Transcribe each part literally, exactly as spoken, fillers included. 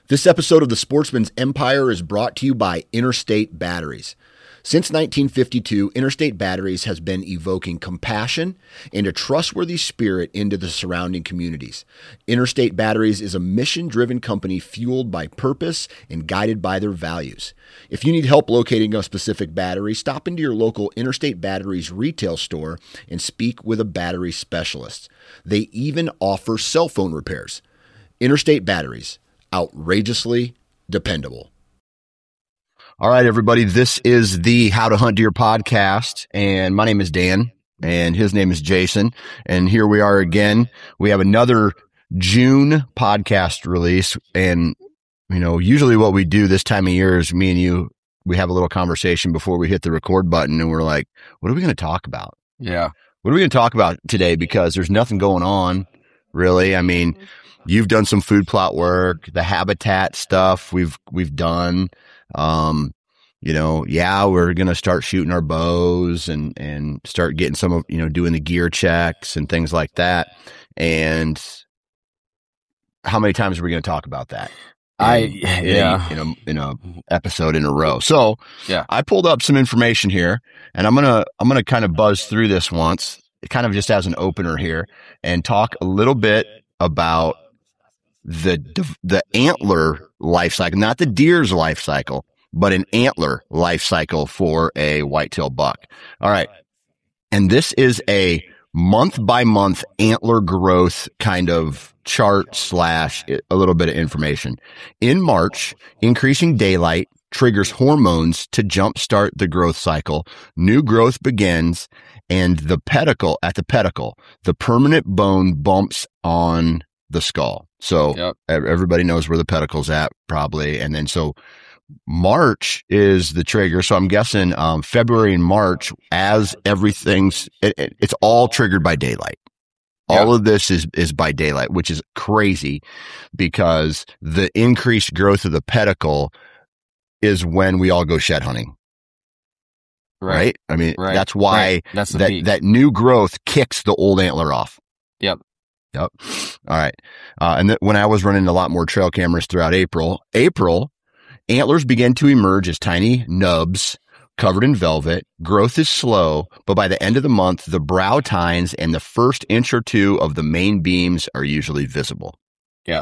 This episode of The Sportsman's Empire is brought to you by Interstate Batteries. Since nineteen fifty-two, Interstate Batteries has been evoking compassion and a trustworthy spirit into the surrounding communities. Interstate Batteries is a mission-driven company fueled by purpose and guided by their values. If you need help locating a specific battery, stop into your local Interstate Batteries retail store and speak with a battery specialist. They even offer cell phone repairs. Interstate Batteries. Outrageously dependable. All right, everybody. This is the How to Hunt Deer podcast, and my name is Dan, and his name is Jason, and here we are again. We have another June podcast release, and you know, usually what we do this time of year is me and you, we have a little conversation before we hit the record button, and we're like, what are we going to talk about? Yeah. What are we going to talk about today? Because there's nothing going on, really. I mean, you've done some food plot work, the habitat stuff we've, we've done. Um, you know, yeah, we're going to start shooting our bows and, and start getting some of, you know, doing the gear checks and things like that. And how many times are we going to talk about that? I, in, yeah, in a, in a episode in a row. So yeah, I pulled up some information here, and I'm going to, I'm going to kind of buzz through this once, kind of just as an opener here, and talk a little bit about the, the antler life cycle, not the deer's life cycle, but an antler life cycle for a whitetail buck. All right. And this is a month by month antler growth kind of chart slash a little bit of information. In March, increasing daylight triggers hormones to jumpstart the growth cycle. New growth begins, and the pedicle, at the pedicle, the permanent bone bumps on the skull. So yep. Everybody knows where the pedicle's at probably. And then so March is the trigger. So I'm guessing um, February and March, as everything's, it, it, it's all triggered by daylight. All yep. of this is, is by daylight, which is crazy because the increased growth of the pedicle is when we all go shed hunting. Right. right? I mean, right. that's why right. that's that, peak. that new growth kicks the old antler off. Yep. Yep. All right. Uh, and th- when I was running a lot more trail cameras throughout April, April, antlers begin to emerge as tiny nubs covered in velvet. Growth is slow, but by the end of the month, the brow tines and the first inch or two of the main beams are usually visible. Yeah.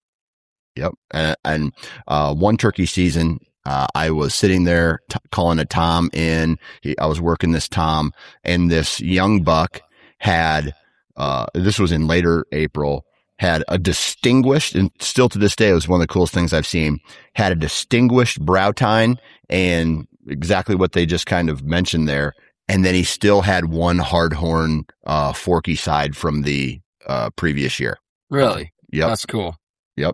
Yep. And, and uh, one turkey season, uh, I was sitting there t- calling a tom in. He, I was working this tom, and this young buck had Uh, this was in later April, had a distinguished, and still to this day, it was one of the coolest things I've seen, had a distinguished brow tine and exactly what they just kind of mentioned there. And then he still had one hard horn, uh, forky side from the, uh, previous year. Really? Yep. That's cool. Yep.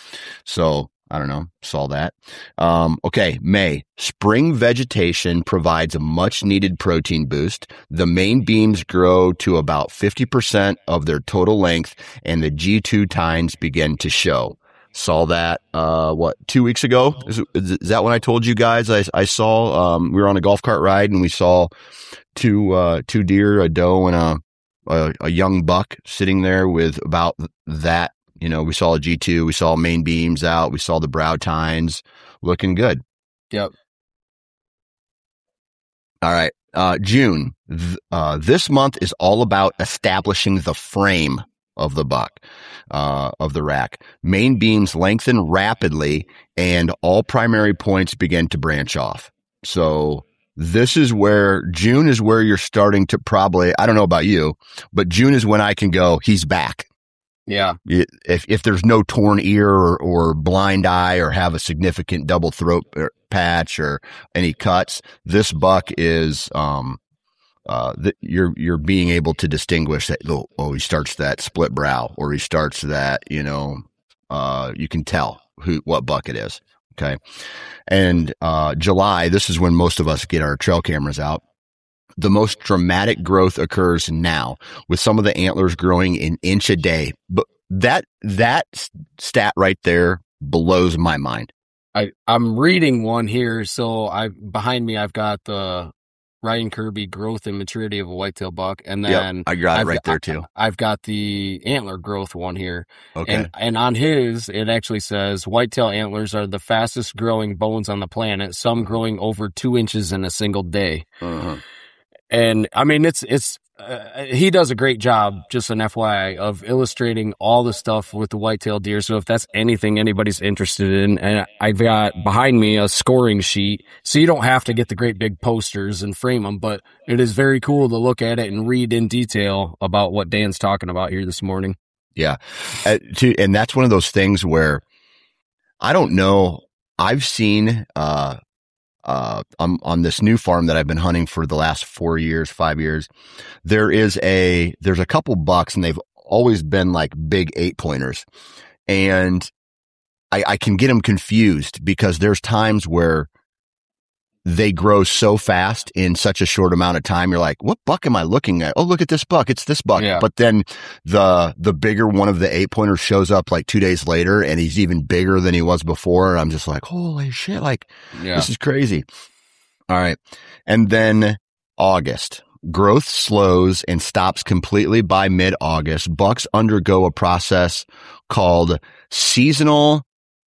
So I don't know, saw that. Um, okay. May. Spring vegetation provides a much needed protein boost. The main beams grow to about fifty percent of their total length, and the G two tines begin to show. Saw that, uh, what, two weeks ago? Is, is that when I told you guys I, I saw, um, we were on a golf cart ride and we saw two, uh, two deer, a doe and a, a, a young buck sitting there with about that. You know, we saw a G two, we saw main beams out, we saw the brow tines looking good. Yep. All right. Uh, June. Th- uh, this month is all about establishing the frame of the buck, uh, of the rack. Main beams lengthen rapidly and all primary points begin to branch off. So this is where June is where you're starting to probably, I don't know about you, but June is when I can go, he's back. Yeah. If if there's no torn ear or, or blind eye or have a significant double throat patch or any cuts, this buck is um uh th- you're you're being able to distinguish that. Oh, oh, he starts that split brow, or he starts that. You know, uh, you can tell who what buck it is. Okay, and uh, July. This is when most of us get our trail cameras out. The most dramatic growth occurs now, with some of the antlers growing an inch a day. But that that stat right there blows my mind. I, I'm reading one here. So I behind me, I've got the Ryan Kirby, Growth and Maturity of a Whitetail Buck. And then yep, I got it I've right got, there too. I've got the antler growth one here. Okay. And, and on his, it actually says whitetail antlers are the fastest growing bones on the planet, some growing over two inches in a single day. Uh-huh. And I mean, it's, it's, uh, he does a great job, just an F Y I, of illustrating all the stuff with the whitetail deer. So if that's anything anybody's interested in, and I've got behind me a scoring sheet, so you don't have to get the great big posters and frame them, but it is very cool to look at it and read in detail about what Dan's talking about here this morning. Yeah. Uh, to, and that's one of those things where I don't know. I've seen, uh, Uh, I'm on this new farm that I've been hunting for the last four years, five years. There is a, there's a couple bucks and they've always been like big eight pointers. And I, I can get them confused because there's times where they grow so fast in such a short amount of time. You're like, what buck am I looking at? Oh, look at this buck. It's this buck. Yeah. But then the, the bigger one of the eight pointers shows up like two days later and he's even bigger than he was before. And I'm just like, holy shit. Like, Yeah. this is crazy. All right. And then August. Growth slows and stops completely by mid-August. Bucks undergo a process called seasonal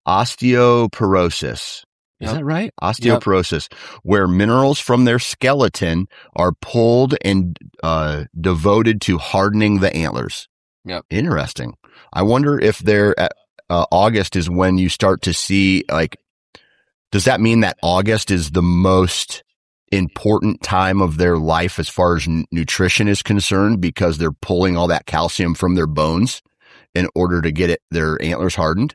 osteoporosis. Is Yep. that right? Osteoporosis, where minerals from their skeleton are pulled and uh, devoted to hardening the antlers. Yep. Interesting. I wonder if they're at, uh, August is when you start to see, like, does that mean that August is the most important time of their life as far as n- nutrition is concerned because they're pulling all that calcium from their bones in order to get it, their antlers hardened?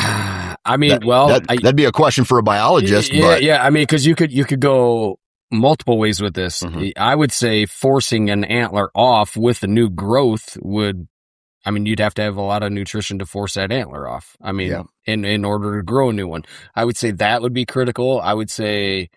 I mean, That, well, that, I, that'd be a question for a biologist, yeah, but yeah. I mean, because you could you could go multiple ways with this. Mhm. I would say forcing an antler off with the new growth would. I mean, you'd have to have a lot of nutrition to force that antler off. I mean, Yeah. in in order to grow a new one, I would say that would be critical. I would say,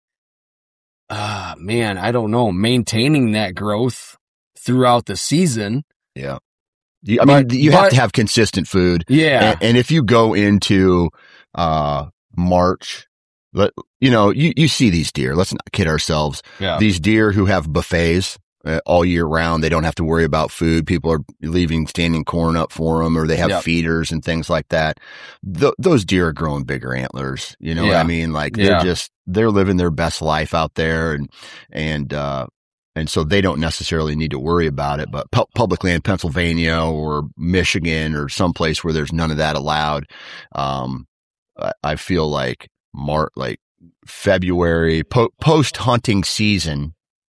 ah, uh, man, I don't know, maintaining that growth throughout the season. yeah. You, I mean, But- you have but- to have consistent food. Yeah, And, and if you go into, uh, March, let, you know, you, you see these deer. Let's not kid ourselves. yeah, These deer who have buffets uh, all year round, they don't have to worry about food. People are leaving standing corn up for them, or they have Yep. feeders and things like that. Th- those deer are growing bigger antlers. You know what Yeah. I mean? Like Yeah. they're just, they're living their best life out there. And, and, uh, and so they don't necessarily need to worry about it, but pu- public land, Pennsylvania or Michigan or someplace where there's none of that allowed. Um, I, I feel like March, like February, po- post hunting season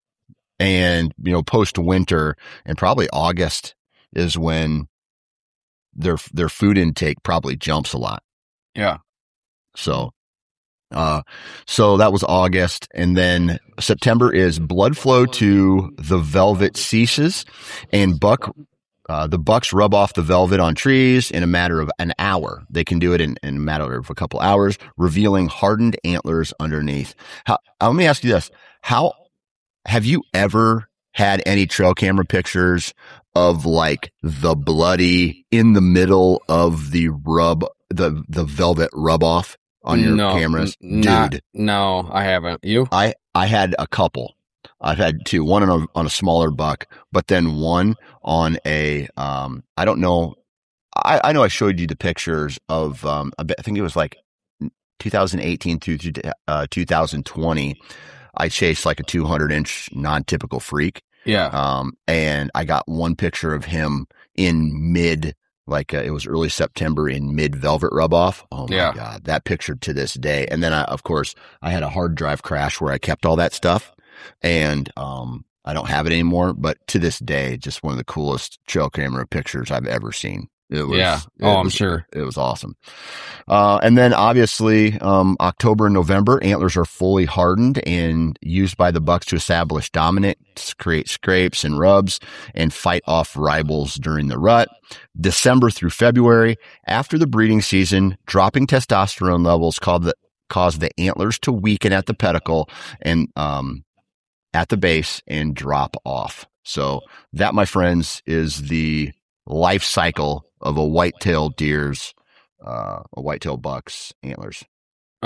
and, you know, post winter and probably August is when their, their food intake probably jumps a lot. yeah. So, uh, so that was August. And then September is blood flow to the velvet ceases and buck, uh, the bucks rub off the velvet on trees in a matter of an hour. They can do it in, in a matter of a couple hours, revealing hardened antlers underneath. How, uh, let me ask you this. How have you ever had any trail camera pictures of like the bloody in the middle of the rub, the, the velvet rub off on your no, cameras? n- not- Dude, no, I haven't. You? I, I had a couple. I've had two, one on a, on a smaller buck, but then one on a, um, I don't know. I, I know I showed you the pictures of, um, I, bet, I think it was like two thousand eighteen through, uh, two thousand twenty. I chased like a two hundred inch non-typical freak. Yeah. Um, and I got one picture of him in mid, like uh, it was early September in mid velvet rub off. Oh my Yeah. God, that picture to this day. And then I, of course, I had a hard drive crash where I kept all that stuff and, um, I don't have it anymore, but to this day, just one of the coolest trail camera pictures I've ever seen. It was, Yeah. it Oh, I'm was- sure. It was awesome. Uh, and then obviously, um, October and November, antlers are fully hardened and used by the bucks to establish dominance, create scrapes and rubs, and fight off rivals during the rut. December through February, after the breeding season, dropping testosterone levels cause the, cause the antlers to weaken at the pedicle and, um, at the base and drop off. So that, my friends, is the life cycle of a whitetail deer's, uh, a whitetail buck's antlers. Uh, So,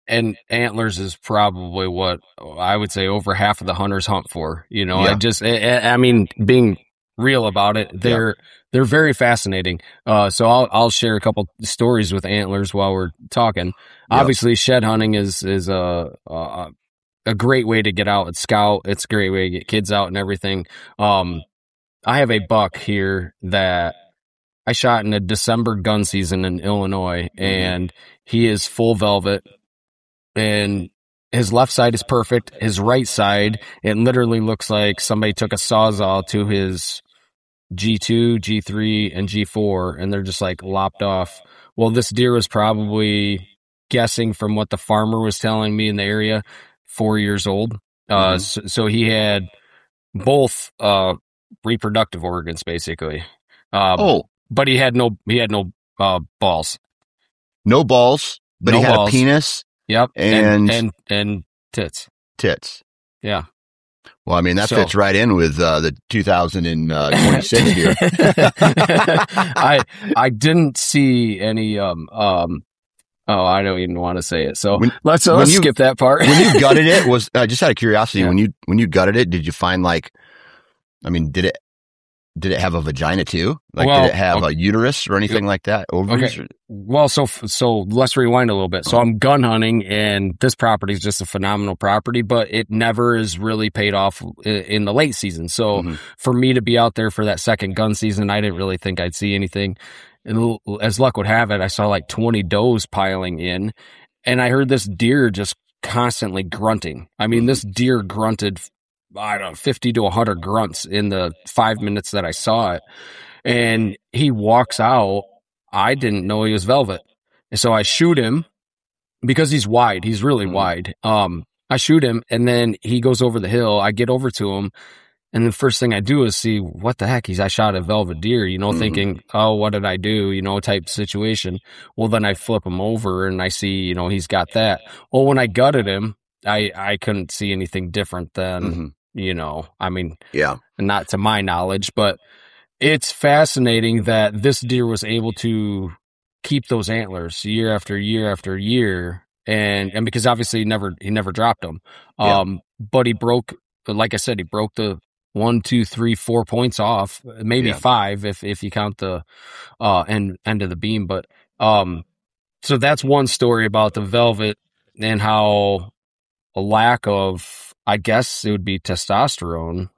and antlers is probably what I would say over half of the hunters hunt for. You know, Yeah. I just, I, I mean, being real about it, they're, yeah. they're very fascinating. Uh, so I'll, I'll share a couple stories with antlers while we're talking. Yep. Obviously, shed hunting is, is a, a, a great way to get out and scout. It's a great way to get kids out and everything. Um, I have a buck here that I shot in a December gun season in Illinois, and he is full velvet, and his left side is perfect. His right side, it literally looks like somebody took a sawzall to his G two, G three, and G four, and they're just like lopped off. Well, this deer was probably, guessing from what the farmer was telling me in the area, four years old. Uh, mm-hmm. so, so he had both uh, reproductive organs, basically. Um, oh, but he had no he had no uh, balls. No balls, but no he had balls. a penis. Yep, and and and, and tits. Tits. Yeah. Well, I mean, that so, fits right in with uh, the two thousand twenty-six here. I I didn't see any um um. Oh, I don't even want to say it. So when, let's, uh, let's you, skip that part. When you gutted it, was uh, just out of curiosity. Yeah. When you when you gutted it, did you find like, I mean, did it did it have a vagina too? Like, well, did it have okay. a uterus or anything like that? Ovaries? Okay. Or? Well, so so let's rewind a little bit. So I'm gun hunting, and this property is just a phenomenal property, but it never is really paid off in the late season. So mm-hmm. for me to be out there for that second gun season, I didn't really think I'd see anything. And as luck would have it, I saw like twenty does piling in, and I heard this deer just constantly grunting. I mean, this deer grunted, I don't know, fifty to one hundred grunts in the five minutes that I saw it. And he walks out. I didn't know he was velvet. And so I shoot him because he's wide. He's really mm-hmm. wide. Um, I shoot him, and then he goes over the hill. I get over to him. And the first thing I do is see, what the heck? He's, I shot a velvet deer, you know, mm-hmm. thinking, oh, what did I do? You know, type situation. Well, then I flip him over and I see, you know, he's got that. Well, when I gutted him, I, I couldn't see anything different than, mm-hmm. you know, I mean, yeah, not to my knowledge, but it's fascinating that this deer was able to keep those antlers year after year after year. And, and because obviously he never, he never dropped them. Um, yeah. But he broke, like I said, he broke the, one, two, three, four points off, maybe yeah. five if if you count the uh end end of the beam. But um, so that's one story about the velvet and how a lack of, I guess it would be testosterone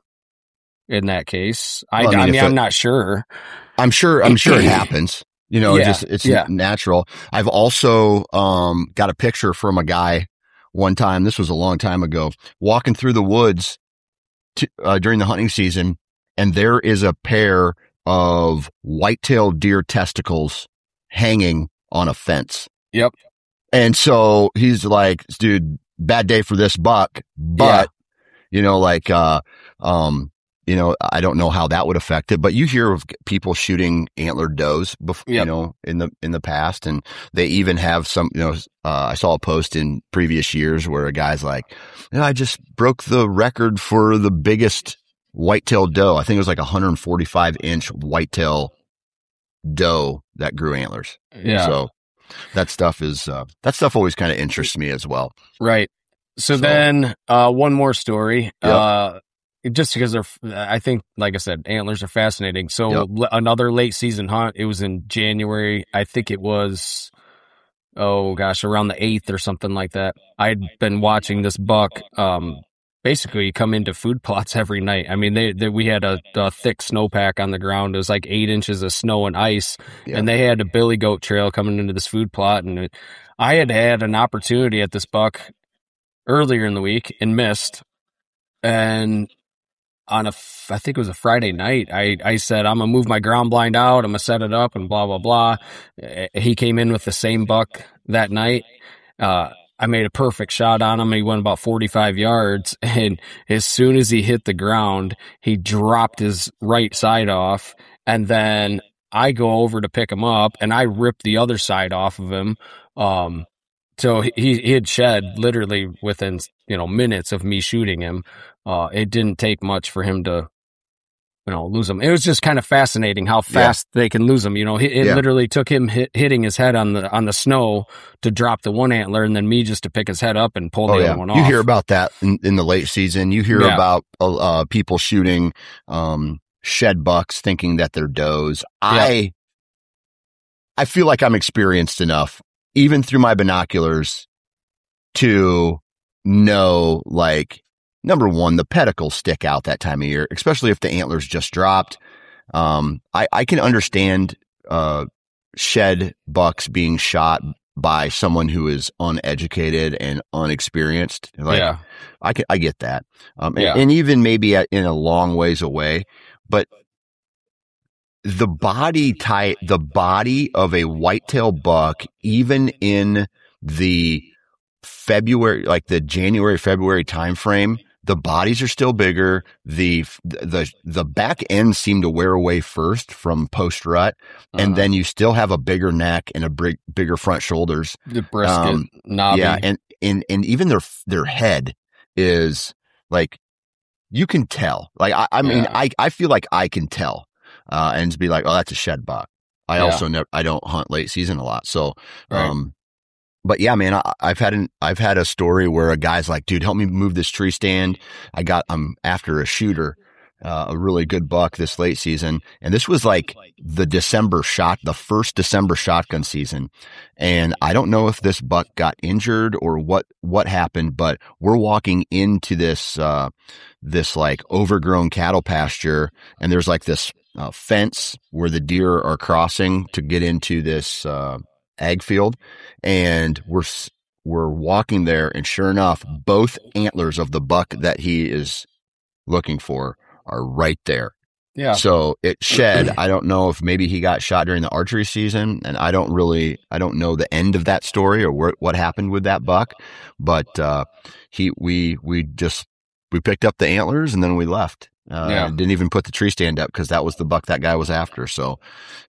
in that case. I, well, I mean, I mean I'm it, not sure. I'm sure. I'm sure it happens. You know, yeah. just it's yeah. natural. I've also um got a picture from a guy one time. This was a long time ago, walking through the woods. To, uh, during the hunting season, and there is a pair of white-tailed deer testicles hanging on a fence. Yep. And so he's like, dude, bad day for this buck, but yeah. you know, like, uh, um, you know, I don't know how that would affect it, but you hear of people shooting antlered does before, yep. you know, in the, in the past. And they even have some, you know, uh, I saw a post in previous years where a guy's like, you know, I just broke the record for the biggest white-tailed doe. I think it was like a one hundred forty-five inch white-tail doe that grew antlers. Yeah. So that stuff is, uh, that stuff always kind of interests me as well. Right. So, so then, uh, one more story, yep. uh, just because they're, I think, like I said, antlers are fascinating. So yep. l- another late season hunt, it was in January. I think it was, oh gosh, around the eighth or something like that. I'd been watching this buck, um, basically come into food plots every night. I mean, they, they we had a, a thick snowpack on the ground. It was like eight inches of snow and ice, yep. and they had a billy goat trail coming into this food plot. And it, I had had an opportunity at this buck earlier in the week and missed. And on a, I think it was a Friday night, I, I said, I'm going to move my ground blind out. I'm going to set it up and blah, blah, blah. He came in with the same buck that night. Uh, I made a perfect shot on him. He went about forty-five yards. And as soon as he hit the ground, he dropped his right side off. And then I go over to pick him up and I ripped the other side off of him. Um, so he, he had shed literally within, you know, minutes of me shooting him. Uh, it didn't take much for him to you know, lose them. It was just kind of fascinating how fast yeah. they can lose them. You know, it, it yeah. literally took him hit, hitting his head on the on the snow to drop the one antler, and then me just to pick his head up and pull oh, the yeah. other one off. You hear about that in, in the late season. You hear yeah. about uh, people shooting um, shed bucks thinking that they're does. Yeah. I I feel like I'm experienced enough, even through my binoculars, to know, like, number one, the pedicles stick out that time of year, especially if the antlers just dropped. Um, I, I can understand uh, shed bucks being shot by someone who is uneducated and unexperienced. Like, yeah. I can, I get that. Um, yeah. and, and even maybe at, in a long ways away, but the body type, the body of a whitetail buck, even in the February, like the January, February timeframe, the bodies are still bigger. The, the, the back ends seem to wear away first from post rut. Uh-huh. And then you still have a bigger neck and a big, bigger front shoulders. The brisket, um, knobby. Yeah. And, and, and even their, their head is like, you can tell. Like, I, I mean, yeah. I, I feel like I can tell, uh, and be like, oh, that's a shed buck. I yeah. also never, I don't hunt late season a lot. So, right. um, But yeah, man, I, I've had an, I've had a story where a guy's like, dude, help me move this tree stand. I got, I'm after a shooter, uh, a really good buck this late season. And this was like the December shot, the first December shotgun season. And I don't know if this buck got injured or what, what happened, but we're walking into this, uh, this like overgrown cattle pasture. And there's like this uh, fence where the deer are crossing to get into this, uh, ag field, and we're we're walking there, and sure enough, both antlers of the buck that he is looking for are right there. Yeah. So it shed. I don't know if maybe he got shot during the archery season, and I don't really, I don't know the end of that story or where, what happened with that buck, but uh, he, we, we just we picked up the antlers and then we left. Uh, yeah. Didn't even put the tree stand up because that was the buck that guy was after. So.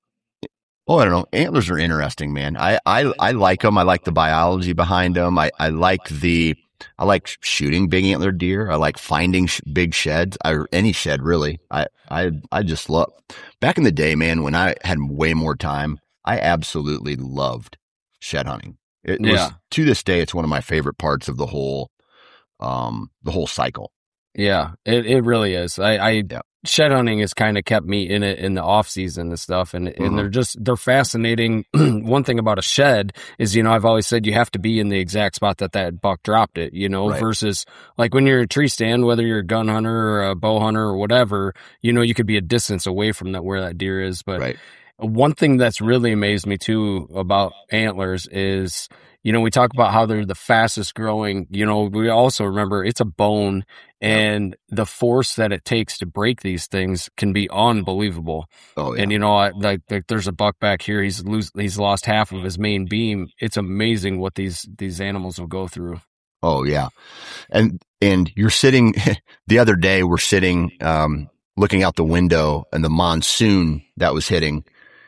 Oh, I don't know. Antlers are interesting, man. I, I, I like them. I like the biology behind them. I, I like the, I like shooting big antler deer. I like finding sh- big sheds, or any shed really. I, I, I just love, back in the day, man, when I had way more time, I absolutely loved shed hunting. It yeah. was, to this day, it's one of my favorite parts of the whole, um, the whole cycle. Yeah, it, it really is. I, I yeah. Shed hunting has kind of kept me in it in the off season and stuff. And, mm-hmm. and they're just, they're fascinating. One thing about a shed is, you know, I've always said you have to be in the exact spot that that buck dropped it, you know, right. versus like when you're a tree stand, whether you're a gun hunter or a bow hunter or whatever, you know, you could be a distance away from that, where that deer is. But right. one thing that's really amazed me too about antlers is, you know, we talk about how they're the fastest growing, you know, we also remember it's a bone, and the force that it takes to break these things can be unbelievable. Oh, yeah. And, you know, I, like, like there's a buck back here. He's lose, he's lost half of his main beam. It's amazing what these, these animals will go through. Oh yeah. And, and you're sitting the other day, we're sitting, um, looking out the window, and the monsoon that was hitting,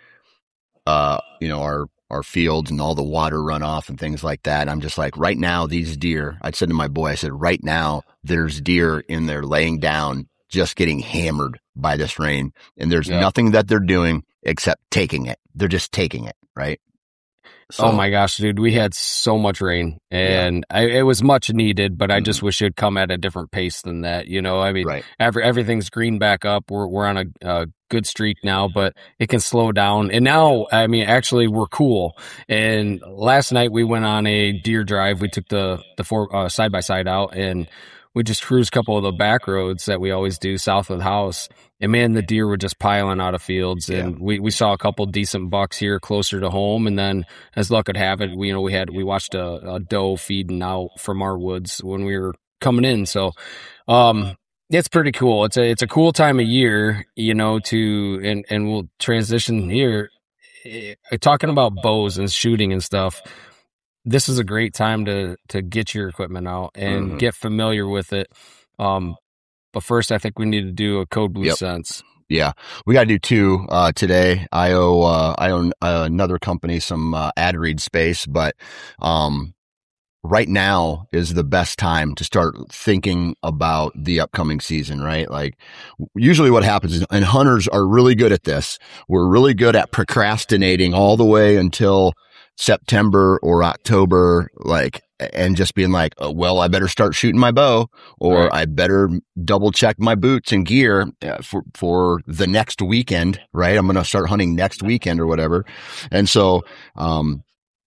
uh, you know, our, our fields and all the water runoff and things like that. I'm just like, right now, these deer, I said to my boy, I said, right now, there's deer in there laying down, just getting hammered by this rain. And there's yeah. nothing that they're doing except taking it. They're just taking it. Right. So, oh my gosh, dude, we had so much rain, and yeah. I, it was much needed, but I mm-hmm. just wish it would come at a different pace than that. You know, I mean, right. every, everything's green back up. We're, we're on a, a good streak now, but it can slow down. And now, I mean, actually we're cool. And last night we went on a deer drive. We took the, the four, uh, side by side out, and we just cruised a couple of the back roads that we always do south of the house. And man, the deer were just piling out of fields. And yeah. we, we saw a couple decent bucks here closer to home. And then as luck would have it, we, you know, we had, we watched a, a doe feeding out from our woods when we were coming in. So, um, it's pretty cool. It's a, it's a cool time of year, you know, to, and, and we'll transition here, uh, talking about bows and shooting and stuff. This is a great time to, to get your equipment out and mm-hmm. get familiar with it. Um, but first, I think we need to do a Code Blue yep. Sense. Yeah, we got to do two uh, today. I owe uh, I owe uh, another company some uh, ad read space, but um, right now is the best time to start thinking about the upcoming season, right? Like usually what happens is, and hunters are really good at this. We're really good at procrastinating all the way until September or October, like, and just being like, oh, well, I better start shooting my bow, or right. I better double check my boots and gear for, for the next weekend, right? I'm going to start hunting next weekend or whatever. And so, um,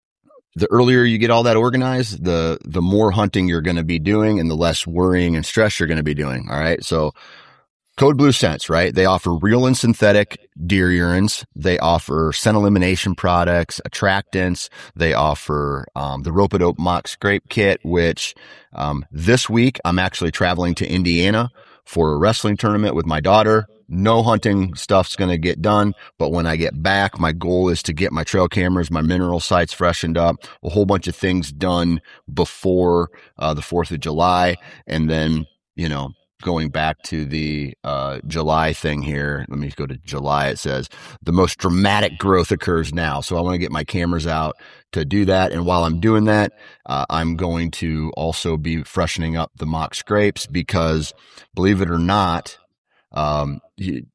the earlier you get all that organized, the, the more hunting you're going to be doing and the less worrying and stress you're going to be doing. All right. So Code Blue Scents, right? They offer real and synthetic deer urines. They offer scent elimination products, attractants. They offer, um, the Rope-A-Dope Mock Scrape Kit, which, um, this week I'm actually traveling to Indiana for a wrestling tournament with my daughter. No hunting stuff's going to get done, but when I get back, my goal is to get my trail cameras, my mineral sights freshened up, a whole bunch of things done before uh, the fourth of July. And then, you know, going back to the uh, July thing here, let me go to July. It says the most dramatic growth occurs now. So I want to get my cameras out to do that. And while I'm doing that, uh, I'm going to also be freshening up the mock scrapes because, believe it or not, Um, you,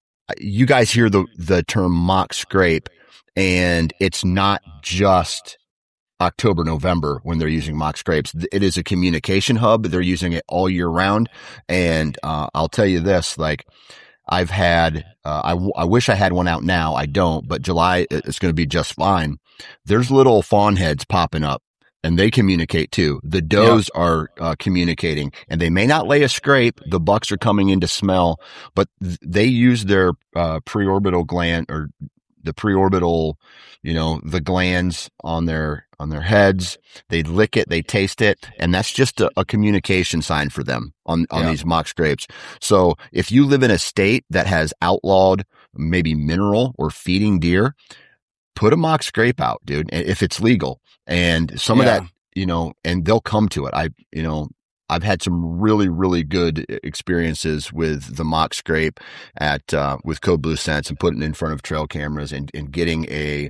you guys hear the, the term mock scrape, and it's not just October, November when they're using mock scrapes. It is a communication hub. They're using it all year round. And, uh, I'll tell you this, like I've had, uh, I, w- I wish I had one out now. I don't, but July is going to be just fine. There's little fawn heads popping up. And they communicate too. The does yep. are uh, communicating, and they may not lay a scrape. The bucks are coming in to smell, but th- they use their uh, preorbital gland or the preorbital, you know, the glands on their on their heads. They lick it, they taste it, and that's just a, a communication sign for them on on yep. these mock scrapes. So if you live in a state that has outlawed maybe mineral or feeding deer, put a mock scrape out, dude, if it's legal. And some yeah. of that, you know, and they'll come to it. I, you know, I've had some really, really good experiences with the mock scrape at, uh, with Code Blue Scents and putting it in front of trail cameras and, and getting a,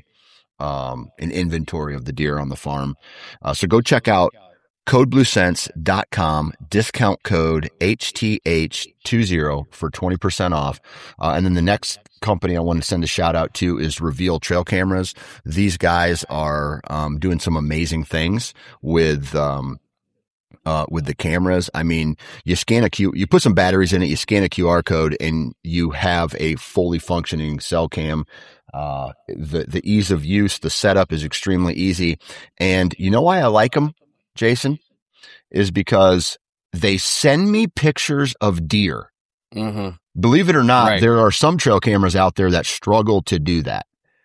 um, an inventory of the deer on the farm. Uh, so go check out code blue scents dot com, discount code H T H twenty for twenty percent off. Uh, and then the next company I want to send a shout out to is Reveal Trail Cameras. These guys are, um, doing some amazing things with, um, uh, with the cameras. I mean, you scan a Q, you put some batteries in it, you scan a Q R code, and you have a fully functioning cell cam. Uh, the, the ease of use, the setup is extremely easy. And you know why I like them, Jason? Is because they send me pictures of deer. Mm-hmm. Believe it or not, right. there are some trail cameras out there that struggle to do that.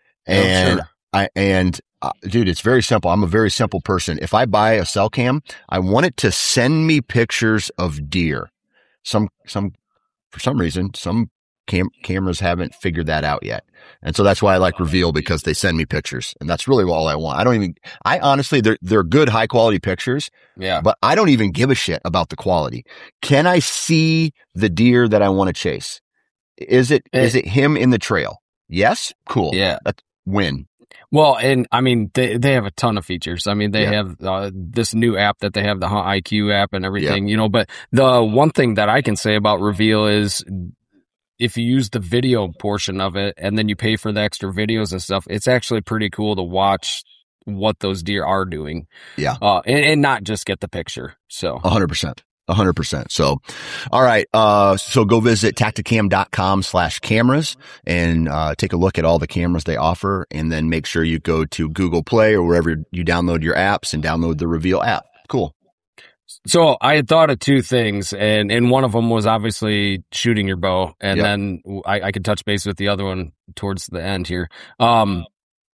And oh, sure. I, and uh, dude, it's very simple. I'm a very simple person. If I buy a cell cam, I want it to send me pictures of deer. Some, some, for some reason, some cam- cameras haven't figured that out yet. And so that's why I like Reveal, because they send me pictures, and that's really all I want. I don't even, I honestly, they're, they're good, high quality pictures. Yeah. But I don't even give a shit about the quality. Can I see the deer that I want to chase? Is it, it, is it him in the trail? Yes. Cool. Yeah. That's win. Well, and I mean, they, they have a ton of features. I mean, they yeah. have uh, this new app that they have, the Hunt I Q app and everything, yeah. you know, but the one thing that I can say about Reveal is, if you use the video portion of it and then you pay for the extra videos and stuff, it's actually pretty cool to watch what those deer are doing. Yeah. Uh, and, and not just get the picture. So a hundred percent, a hundred percent. So, all right. Uh, so go visit tacticam dot com slash cameras and, uh, take a look at all the cameras they offer. And then make sure you go to Google Play or wherever you download your apps and download the Reveal app. Cool. So I had thought of two things, and, and one of them was obviously shooting your bow, and yep. then I, I could touch base with the other one towards the end here. Um,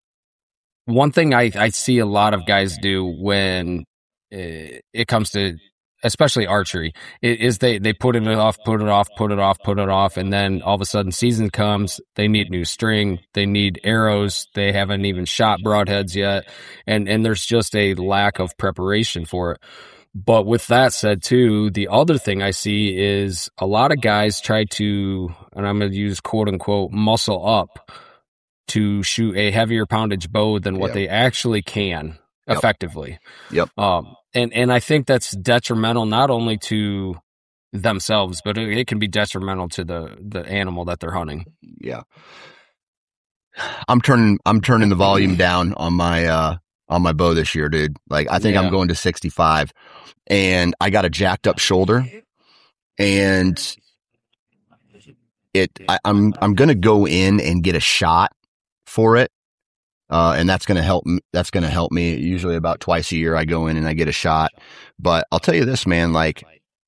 one thing I, I see a lot of guys do when it, it comes to, especially archery, is they, they put it off, put it off, put it off, put it off, and then all of a sudden season comes, they need new string, they need arrows, they haven't even shot broadheads yet, and, and there's just a lack of preparation for it. But with that said, too, the other thing I see is a lot of guys try to, and I'm going to use quote unquote, muscle up to shoot a heavier poundage bow than what yep. they actually can yep. effectively. Yep. Um, and, and I think that's detrimental not only to themselves, but it, it can be detrimental to the, the animal that they're hunting. Yeah. I'm turning, I'm turning the volume down on my, uh, on my bow this year, dude. Like, I think yeah. I'm going to sixty-five, and I got a jacked up shoulder, and it, I, I'm, I'm going to go in and get a shot for it. Uh, and that's going to help, that's going to help me. Usually about twice a year I go in and I get a shot, but I'll tell you this, man, like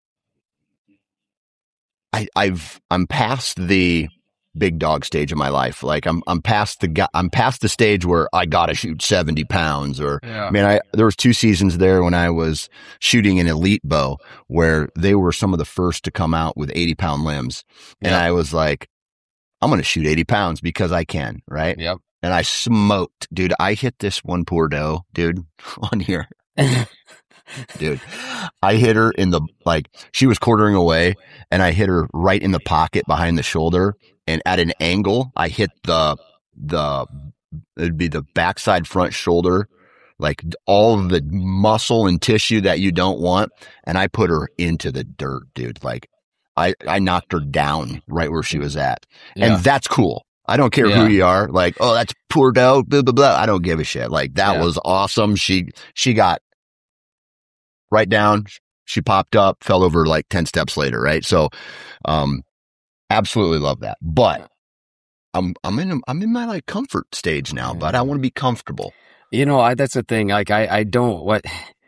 I, I've, I'm past the big dog stage of my life. Like I'm, I'm past the, I'm past the stage where I got to shoot seventy pounds or, yeah. man, I, there was two seasons there when I was shooting an elite bow where they were some of the first to come out with eighty pound limbs. Yeah. And I was like, I'm going to shoot eighty pounds because I can. Right. Yep. And I smoked, dude. I hit this one poor doe, dude, on here. Dude, I hit her in the, like, she was quartering away, and I hit her right in the pocket behind the shoulder. And at an angle, I hit the, the, it'd be the backside front shoulder, like all of the muscle and tissue that you don't want. And I put her into the dirt, dude. Like, I, I knocked her down right where she was at. Yeah. And that's cool. I don't care yeah. who you are. Like, oh, that's poor doe, blah, blah, blah. I don't give a shit. Like, that yeah. was awesome. She, she got right down. She popped up, fell over like ten steps later. Right. So, um, absolutely love that. But I'm, I'm in, I'm in my like comfort stage now, but I want to be comfortable. You know, I, that's the thing. Like, I, I don't, what,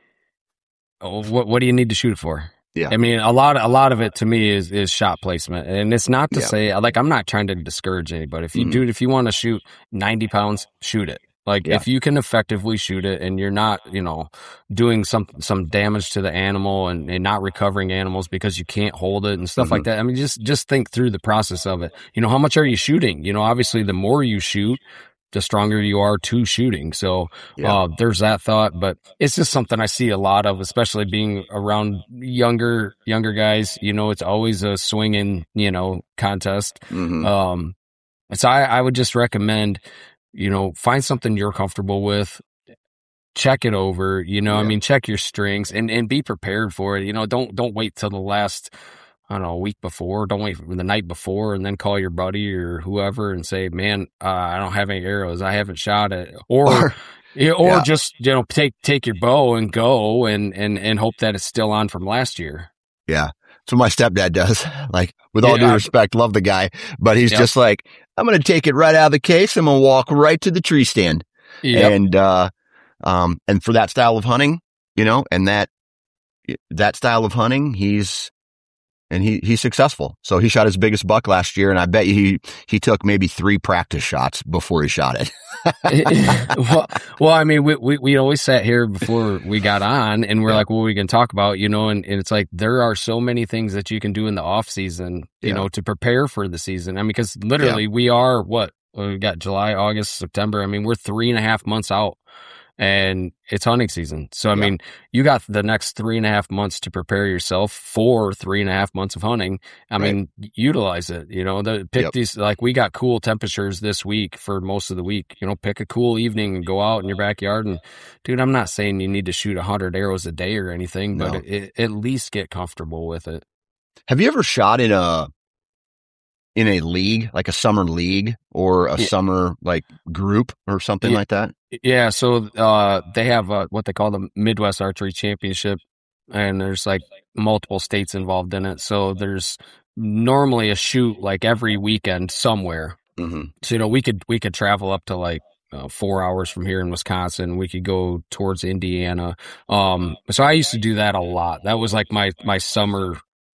what, what do you need to shoot it for? Yeah. I mean, a lot, a lot of it to me is, is shot placement. And it's not to yeah. say, like, I'm not trying to discourage anybody. If you mm-hmm. do, if you want to shoot ninety pounds, shoot it. Like, yeah. if you can effectively shoot it and you're not, you know, doing some, some damage to the animal and, and not recovering animals because you can't hold it and stuff mm-hmm. like that. I mean, just, just think through the process of it. You know, how much are you shooting? You know, obviously the more you shoot, the stronger you are to shooting. So, yeah. uh, there's that thought, but it's just something I see a lot of, especially being around younger, younger guys. You know, it's always a swinging, you know, contest. Mm-hmm. Um, so I, I would just recommend, you know, find something you're comfortable with, check it over, you know, yeah. I mean, check your strings and, and be prepared for it. You know, don't, don't wait till the last, I don't know, a week before. Don't wait for the night before and then call your buddy or whoever and say, man, uh, I don't have any arrows. I haven't shot it. Or, or, or yeah. just, you know, take, take your bow and go and, and, and hope that it's still on from last year. Yeah. That's what my stepdad does. Like, with all yeah, due respect, love the guy, but he's yep. just like, I'm going to take it right out of the case. I'm going to walk right to the tree stand. Yep. And, uh, um, and for that style of hunting, you know, and that, that style of hunting, he's, and he, he's successful. So he shot his biggest buck last year, and I bet you he, he took maybe three practice shots before he shot it. well, well, I mean, we, we, we always sat here before we got on and we're yeah. like, what are we going to talk about? You know, and, and it's like, there are so many things that you can do in the off season, you yeah. know, to prepare for the season. I mean, because literally yeah. we are what, we got July, August, September. I mean, we're three and a half months out. And it's hunting season. So, I yeah. mean, you got the next three and a half months to prepare yourself for three and a half months of hunting. I right. mean, utilize it, you know, the, pick yep. these, like we got cool temperatures this week for most of the week, you know, pick a cool evening and go out in your backyard. And dude, I'm not saying you need to shoot a hundred arrows a day or anything, but no. it, it, at least get comfortable with it. Have you ever shot in a, in a league, like a summer league or a yeah. summer like group or something yeah. like that? Yeah. So, uh, they have uh, what they call the Midwest Archery Championship, and there's like multiple states involved in it. So there's normally a shoot like every weekend somewhere. Mm-hmm. So, you know, we could, we could travel up to like uh, four hours from here in Wisconsin. We could go towards Indiana. Um, so I used to do that a lot. That was like my, my summer,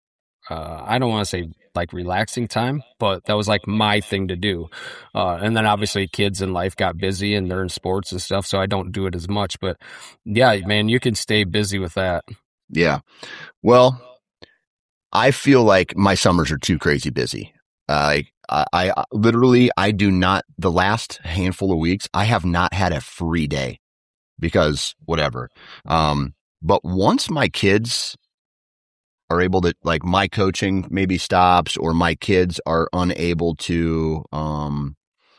uh, I don't want to say like relaxing time, but that was like my thing to do. Uh, and then obviously kids in life got busy and they're in sports and stuff. So I don't do it as much, but yeah, man, you can stay busy with that. Yeah. Well, I feel like my summers are too crazy busy. Uh, I, I literally, I do not, the last handful of weeks, I have not had a free day because whatever. Um, but once my kids are able to, like, my coaching maybe stops or my kids are unable to, um,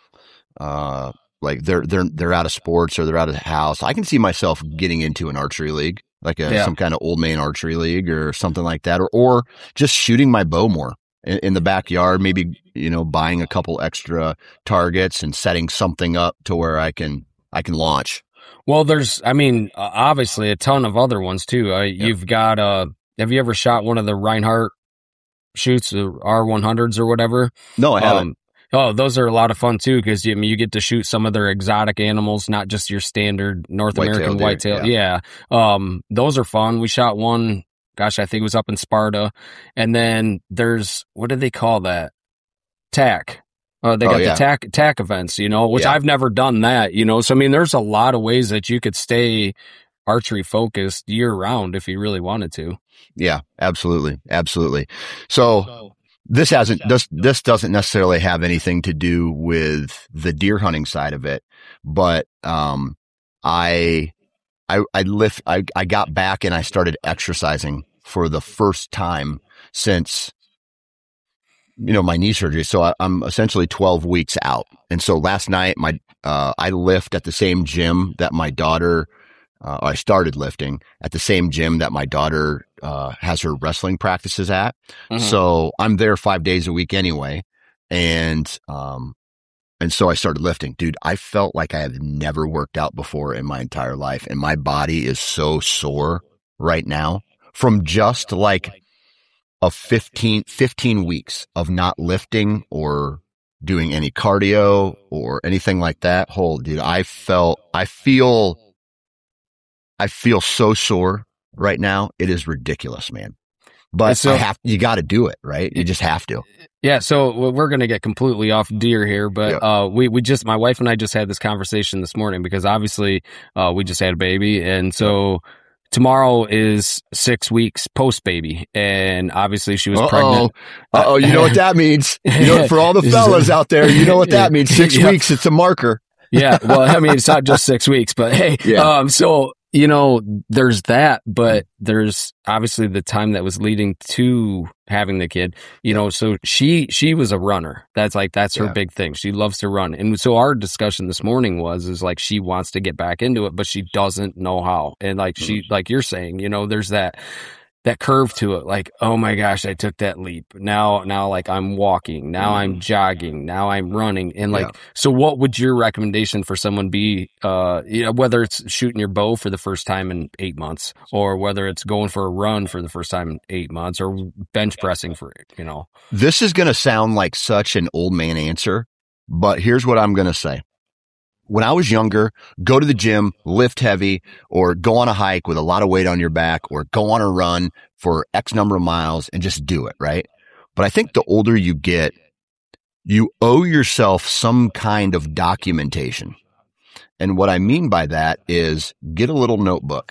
uh, like they're, they're, they're out of sports or they're out of the house, I can see myself getting into an archery league. like a, Yeah. some kind of old man archery league or something like that, or, or just shooting my bow more in, in the backyard, maybe, you know, buying a couple extra targets and setting something up to where I can, I can launch. Well, there's, I mean, uh, obviously a ton of other ones too. Uh, Yep. You've got, uh, have you ever shot one of the Reinhardt shoots, the R one hundreds or whatever? No, I haven't. Um, oh, those are a lot of fun too, because you, I mean, you get to shoot some of their exotic animals, not just your standard North Whitetail American deer, whitetail. Yeah. Um, those are fun. We shot one, gosh, I think it was up in Sparta. And then there's, what do they call that? Tack. Uh, they Oh, got yeah. the tack, tack events, you know, which Yeah. I've never done that, you know. So, I mean, there's a lot of ways that you could stay archery focused year round if you really wanted to. Yeah, absolutely. Absolutely. So this hasn't, this, this doesn't necessarily have anything to do with the deer hunting side of it, but, um, I, I, I lift, I, I got back and I started exercising for the first time since, you know, my knee surgery. So I, I'm essentially twelve weeks out. And so last night, my, uh, I lift at the same gym that my daughter, uh, I started lifting at the same gym that my daughter, uh, has her wrestling practices at. Mhm. So I'm there five days a week anyway. And, um, and so I started lifting. Dude, I felt like I have never worked out before in my entire life. And my body is so sore right now from just like a fifteen, fifteen weeks of not lifting or doing any cardio or anything like that. Hold, dude, I felt, I feel, I feel so sore right now. It is ridiculous, man. But So- I have, you got to do it, right? You just have to. Yeah, so we're going to get completely off deer here, but Yep. uh, we we just my wife and I just had this conversation this morning because obviously uh, we just had a baby, and so tomorrow is six weeks post baby, and obviously she was Uh-oh. pregnant. Uh-oh, you know what that means. You know, for all the fellas out there, you know what that means. Six Yeah. weeks, it's a marker. Yeah, well, I mean, it's not just six weeks, but hey, Yeah. um, so you know, there's that, but there's obviously the time that was leading to having the kid, you know, so she, she was a runner. That's like, that's her Yeah. big thing. She loves to run. And so our discussion this morning was, is like, she wants to get back into it, but she doesn't know how. And like she, like you're saying, you know, there's that, that curve to it. Like, oh my gosh, I took that leap. Now, now like I'm walking, now I'm jogging, now I'm running. And like, Yeah. so what would your recommendation for someone be, uh, you know, whether it's shooting your bow for the first time in eight months or whether it's going for a run for the first time in eight months or bench pressing for, you know, This is going to sound like such an old man answer, but here's what I'm going to say. When I was younger, go to the gym, lift heavy, or go on a hike with a lot of weight on your back, or go on a run for X number of miles and just do it, right? But I think the older you get, you owe yourself some kind of documentation. And what I mean by that is get a little notebook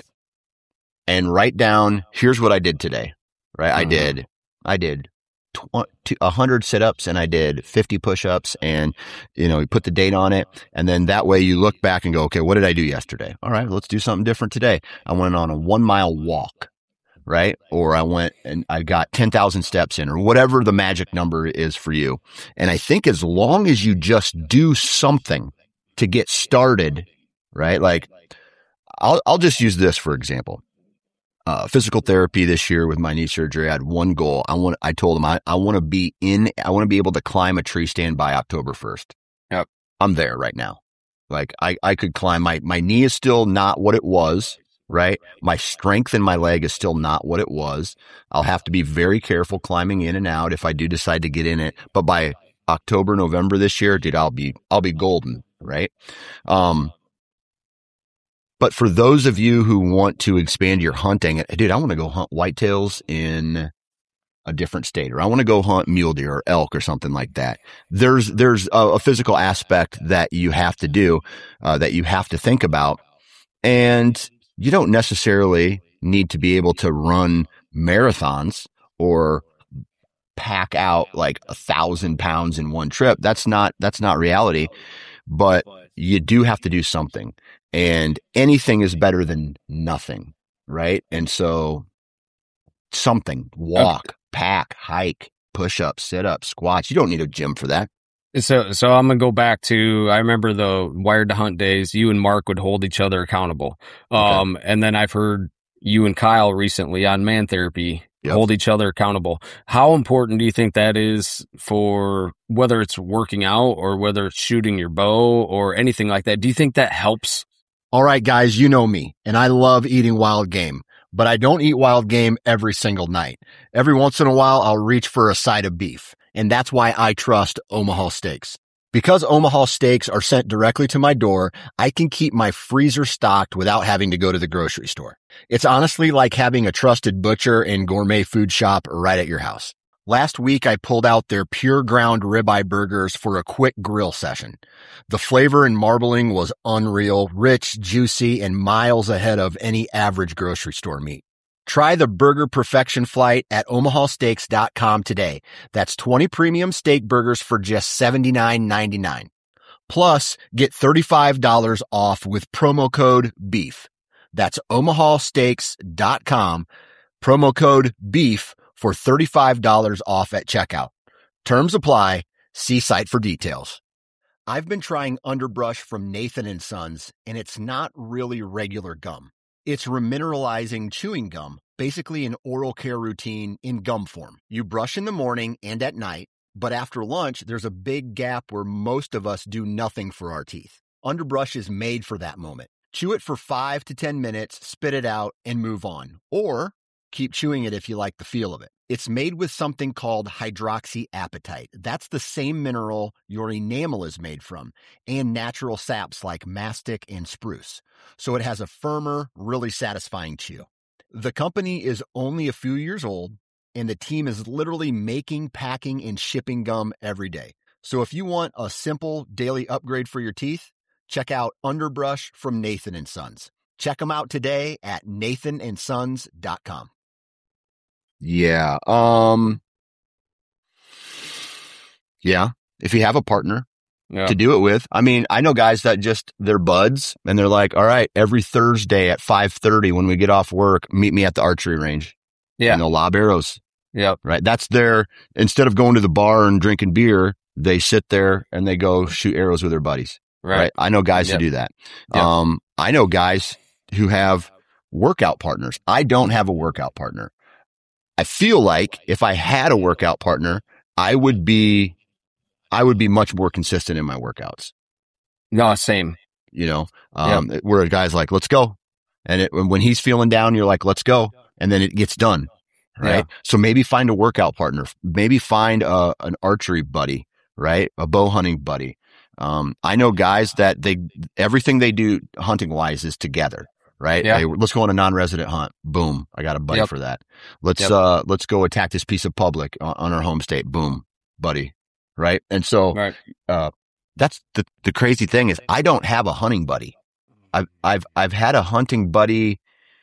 and write down, here's what I did today, right? I Mhm. did, I did a hundred sit-ups and I did fifty push-ups, and, you know, you put the date on it. And then that way you look back and go, okay, what did I do yesterday? All right, let's do something different today. I went on a one mile walk, right? Or I went and I got ten thousand steps in, or whatever the magic number is for you. And I think as long as you just do something to get started, right? Like I'll, I'll just use this for example. Uh, physical therapy this year with my knee surgery, I had one goal. I want, I told him I, I want to be in, I want to be able to climb a tree stand by October first. Yep. I'm there right now. Like I, I could climb. My, my knee is still not what it was, right? My strength in my leg is still not what it was. I'll have to be very careful climbing in and out if I do decide to get in it. But by October, November this year, dude, I'll be, I'll be golden, right? Um, But for those of you who want to expand your hunting, dude, I want to go hunt whitetails in a different state, or I want to go hunt mule deer or elk or something like that. There's, there's a, a physical aspect that you have to do, uh, that you have to think about. And you don't necessarily need to be able to run marathons or pack out like a thousand pounds in one trip. That's not, that's not reality, but you do have to do something. And anything is better than nothing, right? And so something, walk, okay. pack, hike, push-ups, sit-ups, squats. You don't need a gym for that. So, so I'm going to go back to, I remember the Wired to Hunt days. You and Mark would hold each other accountable. Um, okay. And then I've heard you and Kyle recently on Man Therapy. Yep. Hold each other accountable. How important do you think that is for whether it's working out or whether it's shooting your bow or anything like that? Do you think that helps? All right, guys, you know me, and I love eating wild game, but I don't eat wild game every single night. Every once in a while, I'll reach for a side of beef, and that's why I trust Omaha Steaks. Because Omaha Steaks are sent directly to my door, I can keep my freezer stocked without having to go to the grocery store. It's honestly like having a trusted butcher and gourmet food shop right at your house. Last week, I pulled out their pure ground ribeye burgers for a quick grill session. The flavor and marbling was unreal, rich, juicy, and miles ahead of any average grocery store meat. Try the Burger Perfection Flight at omaha steaks dot com today. That's twenty premium steak burgers for just seventy-nine ninety-nine. Plus, get thirty-five dollars off with promo code BEEF. That's omaha steaks dot com, promo code BEEF for thirty-five dollars off at checkout. Terms apply. See site for details. I've been trying Underbrush from Nathan and Sons, and it's not really regular gum. It's remineralizing chewing gum, basically an oral care routine in gum form. You brush in the morning and at night, but after lunch, there's a big gap where most of us do nothing for our teeth. Underbrush is made for that moment. Chew it for five to ten minutes, spit it out, and move on. Or keep chewing it if you like the feel of it. It's made with something called hydroxyapatite. That's the same mineral your enamel is made from, and natural saps like mastic and spruce. So it has a firmer, really satisfying chew. The company is only a few years old, and the team is literally making, packing, and shipping gum every day. So if you want a simple daily upgrade for your teeth, check out Underbrush from Nathan and Sons. Check them out today at nathan and sons dot com. Yeah. Um, yeah. If you have a partner yeah. to do it with, I mean, I know guys that just, they're buds and they're like, all right, every Thursday at five thirty when we get off work, meet me at the archery range. Yeah. And they'll lob arrows. Yep. Right. That's their, instead of going to the bar and drinking beer, they sit there and they go shoot arrows with their buddies. Right. right? I know guys yep. who do that. Yep. Um, I know guys who have workout partners. I don't have a workout partner. I feel like if I had a workout partner, I would be, I would be much more consistent in my workouts. No, same. You know, um, yep. where a guy's like, let's go. And it, when he's feeling down, you're like, let's go. And then it gets done. Right. Yeah. So maybe find a workout partner, maybe find a, an archery buddy, right? A bow hunting buddy. Um, I know guys that they, everything they do hunting wise is together. Right. Yeah. Hey, let's go on a non-resident hunt. Boom. I got a buddy yep. for that. Let's, yep. uh, let's go attack this piece of public on, on our home state. Boom, buddy. Right. And so, right. uh, that's the, the crazy thing is I don't have a hunting buddy. I've, I've, I've had a hunting buddy.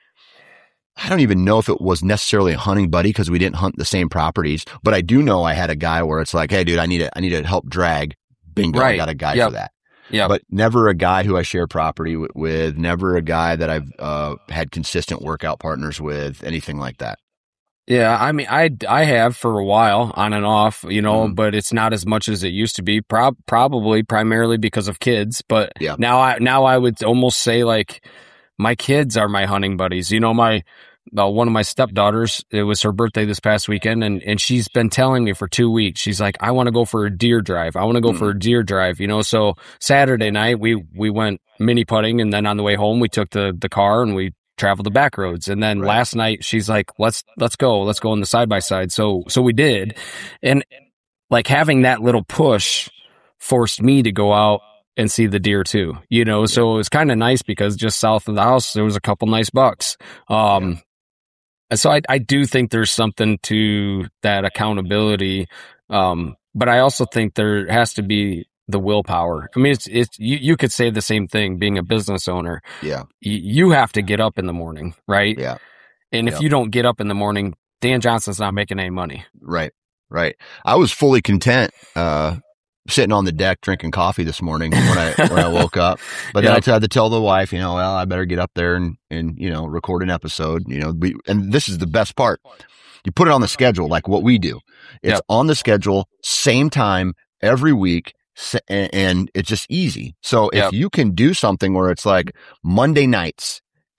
I don't even know if it was necessarily a hunting buddy because we didn't hunt the same properties, but I do know I had a guy where it's like, hey dude, I need to, I need to help drag. Bingo. Right. I got a guy yep. for that. Yeah. But never a guy who I share property w- with, never a guy that I've uh, had consistent workout partners with, anything like that. Yeah, I mean, I, I have for a while, on and off, you know, Mm. but it's not as much as it used to be, prob- probably primarily because of kids. But Yeah. now I now I would almost say like my kids are my hunting buddies. You know, my uh, one of my stepdaughters, it was her birthday this past weekend, and, and she's been telling me for two weeks, she's like, I want to go for a deer drive. I want to go Mm. for a deer drive, you know. So Saturday night, we, we went mini putting, and then on the way home, we took the, the car and we traveled the back roads. And then Right. last night, she's like, let's let's go. Let's go on the side by side. So so we did. And like having that little push forced me to go out and see the deer too, you know. So it was kind of nice because just south of the house, there was a couple nice bucks. Um, Yeah. And so I, I do think there's something to that accountability. Um, but I also think there has to be the willpower. I mean, it's, it's, you, you could say the same thing being a business owner. Yeah. Y- you have to get up in the morning, right? Yeah. And if Yeah. you don't get up in the morning, Dan Johnson's not making any money. Right. Right. I was fully content, uh, sitting on the deck drinking coffee this morning when I, when I woke up, but then Yep. I had to tell the wife, you know, well, I better get up there and, and, you know, record an episode, you know, we, and this is the best part. You put it on the schedule, like what we do. It's Yep. on the schedule, same time every week. s- And, and it's just easy. So if Yep. you can do something where it's like Monday nights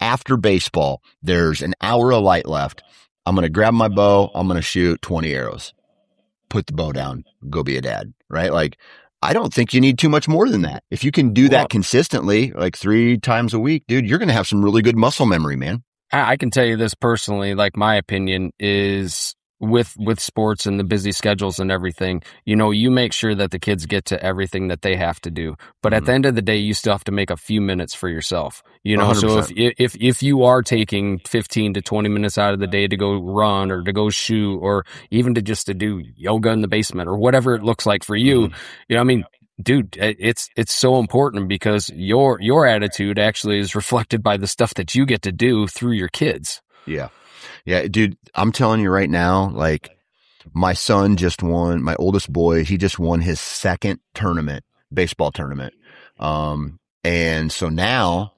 after baseball, there's an hour of light left. I'm going to grab my bow. I'm going to shoot twenty arrows, put the bow down, go be a dad, right? Like, I don't think you need too much more than that. If you can do that Well, consistently, like three times a week, dude, you're going to have some really good muscle memory, man. I, I can tell you this personally, like my opinion is with, with sports and the busy schedules and everything, you know, you make sure that the kids get to everything that they have to do. But at Mhm. the end of the day, you still have to make a few minutes for yourself, you know? one hundred So if, percent. if, if you are taking fifteen to twenty minutes out of the day to go run or to go shoot or even to just to do yoga in the basement or whatever it looks like for you, Mhm. you know, I mean, dude, it- it's, it's so important because your, your attitude actually is reflected by the stuff that you get to do through your kids. Yeah. Yeah, dude, I'm telling you right now, like, my son just won, my oldest boy, he just won his second tournament, baseball tournament. Um, and so now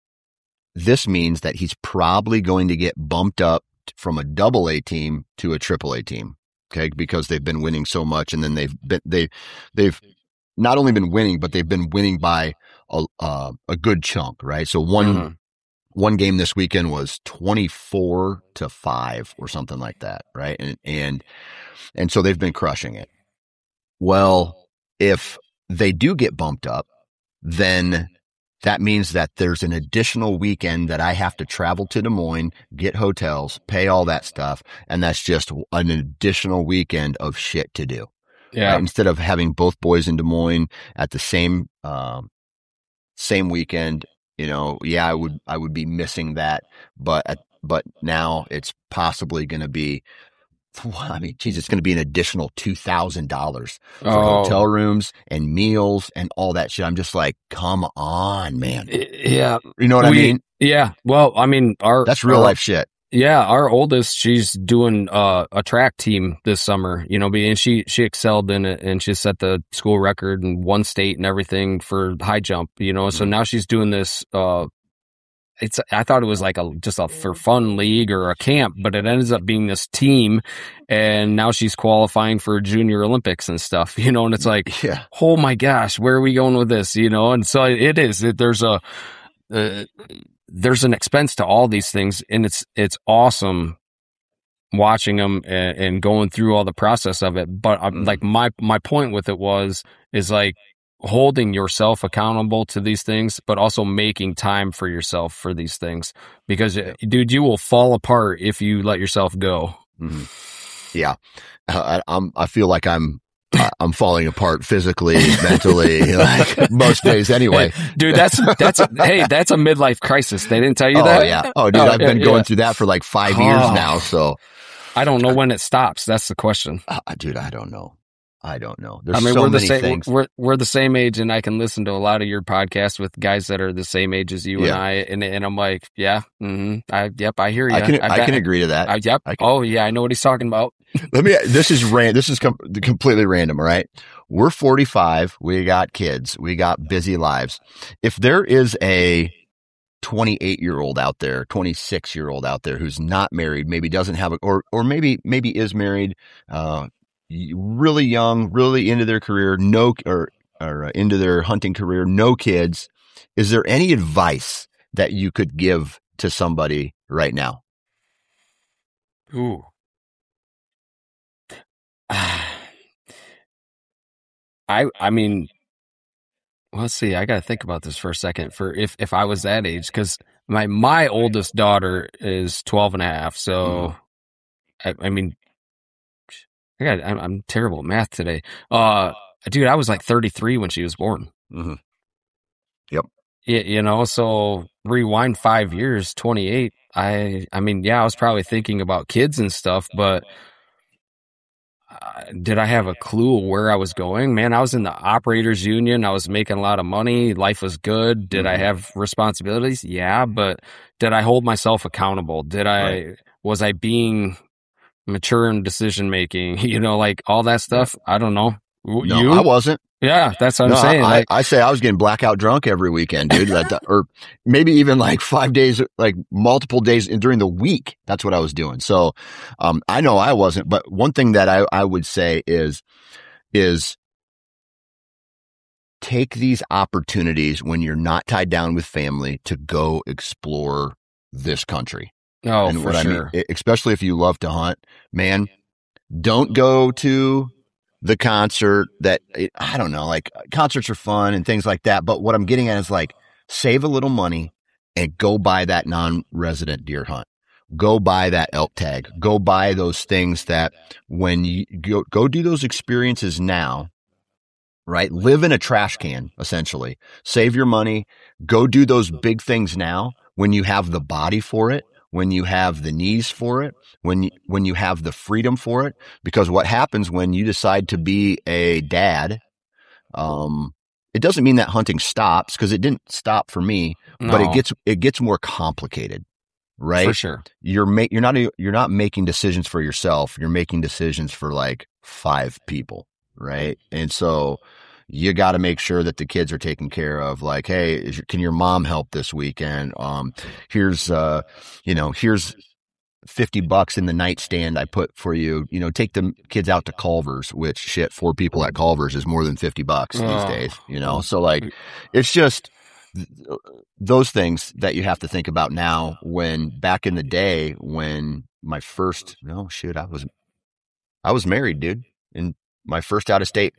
this means that he's probably going to get bumped up from a double A team to a triple A team. Okay. Because they've been winning so much, and then they've been, they, they've not only been winning, but they've been winning by a, uh, a good chunk, right? So one, Mhm. one game this weekend was twenty-four to five or something like that. Right. And, and, and so they've been crushing it. Well, if they do get bumped up, then that means that there's an additional weekend that I have to travel to Des Moines, get hotels, pay all that stuff. And that's just an additional weekend of shit to do. Yeah. Right? Instead of having both boys in Des Moines at the same, um, same weekend, you know, yeah, I would, I would be missing that, but, at, but now it's possibly going to be, I mean, geez, it's going to be an additional two thousand dollars for Oh, hotel rooms and meals and all that shit. I'm just like, come on, man. yeah. You know what I We, mean? yeah. Well, I mean, our, That's real our- life shit. Yeah, our oldest, she's doing uh, a track team this summer, you know, and she, she excelled in it and she set the school record in one state and everything for high jump, you know, so Mhm. now she's doing this, uh, it's, I thought it was like a, just a for fun league or a camp, but it ends up being this team and now she's qualifying for junior Olympics and stuff, you know, and it's like, Yeah. oh my gosh, where are we going with this, you know? And so it is, it, there's a, uh, there's an expense to all these things, and it's it's awesome watching them and, and going through all the process of it. But I'm, Mhm. like my my point with it was is like holding yourself accountable to these things, but also making time for yourself for these things. Because Yeah. dude, you will fall apart if you let yourself go. Mhm. Yeah. Uh, I, I'm, I feel like I'm, I- I'm falling apart physically, mentally, like most days anyway. Dude, that's that's hey, that's a midlife crisis. They didn't tell you Oh that? yeah. Oh dude, Oh, I've been yeah, going yeah. through that for like five years Oh. now. So, I don't know when it stops. That's the question. uh, dude, I don't know. I don't know. There's I mean, so we're the many same. things. We're we're the same age, and I can listen to a lot of your podcasts with guys that are the same age as you and Yeah. I, and and I'm like, yeah, mm-hmm, I yep, I hear you. I can, I can agree to that. I, yep. I can- Oh yeah, I know what he's talking about. Let me, this is ran, this is com- completely random. All right. We're forty-five. We got kids. We got busy lives. If there is a twenty-eight year old out there, twenty-six year old out there who's not married, maybe doesn't have a, or, or maybe, maybe is married, uh, really young, really into their career, no, or, or uh, into their hunting career, no kids. Is there any advice that you could give to somebody right now? Ooh. I I mean, let's see. I got to think about this for a second. For if if I was that age, because my my oldest daughter is twelve and a half. So, I, I mean, I got I'm, I'm terrible at math today. Uh, dude, I was like thirty-three when she was born. Mm-hmm. You, you know, so rewind five years, twenty-eight. I I mean, yeah, I was probably thinking about kids and stuff, but uh, did I have a clue where I was going? Man, I was in the operators union. I was making a lot of money. Life was good. Did I Mhm. have responsibilities? Yeah, but did I hold myself accountable? Did I, Right. was I being mature in decision making? You know, like all that stuff. I don't know. W- No, you? I wasn't. Yeah, that's what No, I'm saying. I, Like, I say I was getting blackout drunk every weekend, dude. That, or maybe even like five days, like multiple days in, during the week. That's what I was doing. So, um, I know I wasn't, but one thing that I, I would say is, is take these opportunities when you're not tied down with family to go explore this country. Oh, and for what sure. I mean, especially if you love to hunt, man, don't go to the concert that it, I don't know, like concerts are fun and things like that. But what I'm getting at is like, save a little money and go buy that non-resident deer hunt. Go buy that elk tag. Go buy those things that when you go, go do those experiences now, right? Live in a trash can, essentially. Save your money. Go do those big things now when you have the body for it, when you have the knees for it, when you, when you have the freedom for it. Because what happens when you decide to be a dad, um, it doesn't mean that hunting stops, because it didn't stop for me, No. but it gets, it gets more complicated, right? For sure. You're ma- you're not, you're not making decisions for yourself. You're making decisions for like five people, right? And so you got to make sure that the kids are taken care of. Like, hey, is your, can your mom help this weekend? Um, here's, uh, you know, here's fifty bucks in the nightstand I put for you. You know, take the kids out to Culver's, which shit, four people at Culver's is more than fifty bucks these Oh. days, you know? So like, it's just th- those things that you have to think about now. When back in the day, when my first, no shit, I was, I was married, dude. And my first out of state,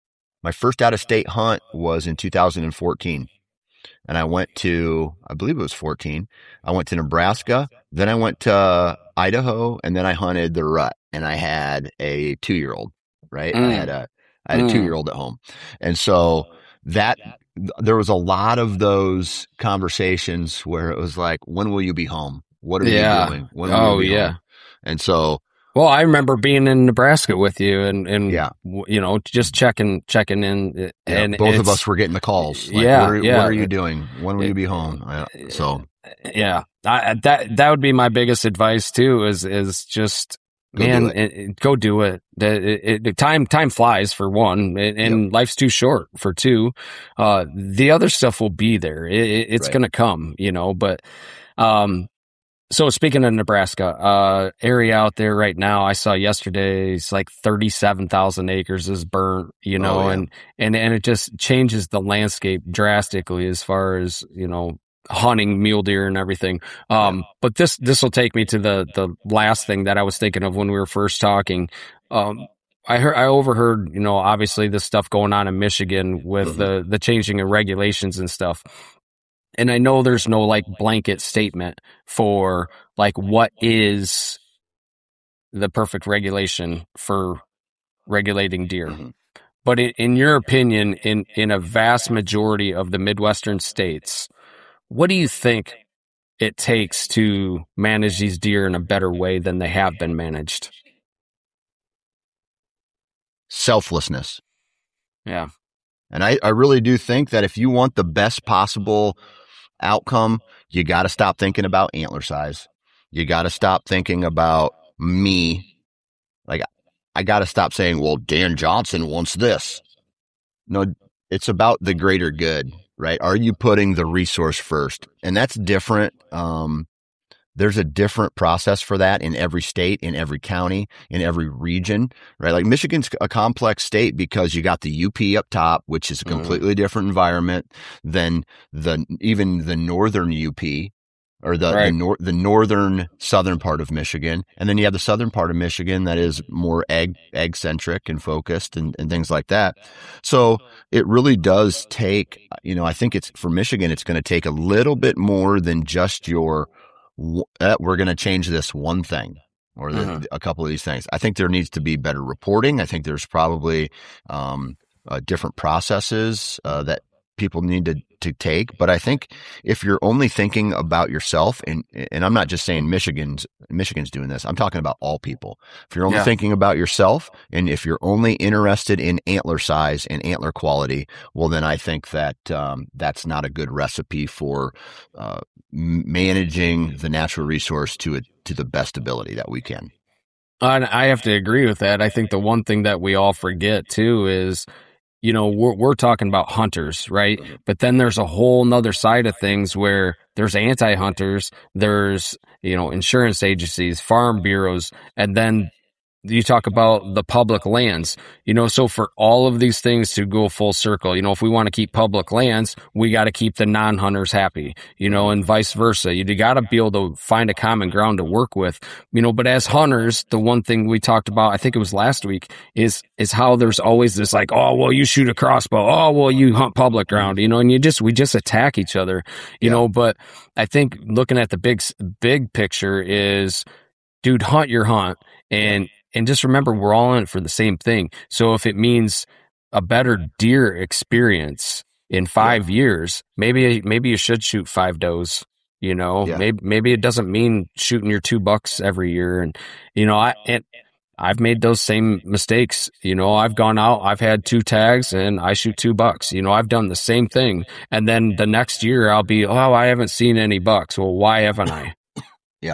my first out of state hunt was in two thousand fourteen. And I went to, I believe it was fourteen. I went to Nebraska, then I went to Idaho, and then I hunted the rut. And I had a two year old, right? Mm. I had a, I had a Mm. two year old at home. And so that, there was a lot of those conversations where it was like, when will you be home? What are Yeah. you doing? When will Oh, you be yeah. home? And so, Well, I remember being in Nebraska with you, and, and Yeah. w- you know, just checking checking in. yeah, And both of it's- us were getting the calls. Like, Yeah, what are, yeah. what are you doing? When will you be home? I, so Yeah, I, that that would be my biggest advice too. Is is just Go man, do it. it- it- go do it. The it, it, time time flies for one, and, and life's too short for two. Uh, the other stuff will be there. It, it, it's Right. gonna come, you know. But um, so speaking of Nebraska, uh, area out there right now, I saw yesterday it's like thirty-seven thousand acres is burnt, you know, Oh, yeah. and and and it just changes the landscape drastically as far as, you know, hunting mule deer and everything. Um, but this, this will take me to the, the last thing that I was thinking of when we were first talking. Um, I heard, I overheard, you know, obviously this stuff going on in Michigan with the, the changing of regulations and stuff. And I know there's no like blanket statement for like what is the perfect regulation for regulating deer. Mhm. But in, in your opinion, in, in a vast majority of the Midwestern states, what do you think it takes to manage these deer in a better way than they have been managed? selflessness. Yeah. And I, I really do think that if you want the best possible outcome, you got to stop thinking about antler size. You got to stop thinking about me. Like, I got to stop saying, well, Dan Johnson wants this. No, it's about the greater good, right? Are you putting the resource first? And that's different. Um, there's a different process for that in every state, in every county, in every region, right? Like Michigan's a complex state because you got the U P up top, which is a completely different environment than the, even the northern U P or the, Right. the, nor- the northern southern part of Michigan. And then you have the southern part of Michigan that is more egg, egg centric and focused and, and things like that. So it really does take, you know, I think it's for Michigan, it's going to take a little bit more than just your, uh, we're going to change this one thing or the, Mhm. a couple of these things. I think there needs to be better reporting. I think there's probably, um, uh, different processes, uh, that people need to, to take. But I think if you're only thinking about yourself, and, and I'm not just saying Michigan's, Michigan's doing this, I'm talking about all people. If you're only Yeah. thinking about yourself and if you're only interested in antler size and antler quality, well, then I think that, um, that's not a good recipe for, uh, managing the natural resource to it, to the best ability that we can. And I have to agree with that. I think the one thing that we all forget too is, you know, we're, we're talking about hunters, right? But then there's a whole nother side of things where there's anti-hunters, there's, you know, insurance agencies, farm bureaus, and then you talk about the public lands, you know, so for all of these things to go full circle, you know, if we want to keep public lands, we got to keep the non-hunters happy, you know, and vice versa. You, you got to be able to find a common ground to work with, you know, but as hunters, the one thing we talked about, I think it was last week, is, is how there's always this like, oh, well, you shoot a crossbow. Oh, well, you hunt public ground, you know, and you just, we just attack each other, you yeah. know, but I think looking at the big, big picture is, dude, hunt your hunt. And, and just remember, we're all in it for the same thing. So if it means a better deer experience in five yeah. years, maybe, maybe you should shoot five does, you know, yeah. maybe, maybe it doesn't mean shooting your two bucks every year. And, you know, I, and I've made those same mistakes. You know, I've gone out, I've had two tags and I shoot two bucks. You know, I've done the same thing. And then the next year I'll be, oh, I haven't seen any bucks. Well, why haven't I? yeah.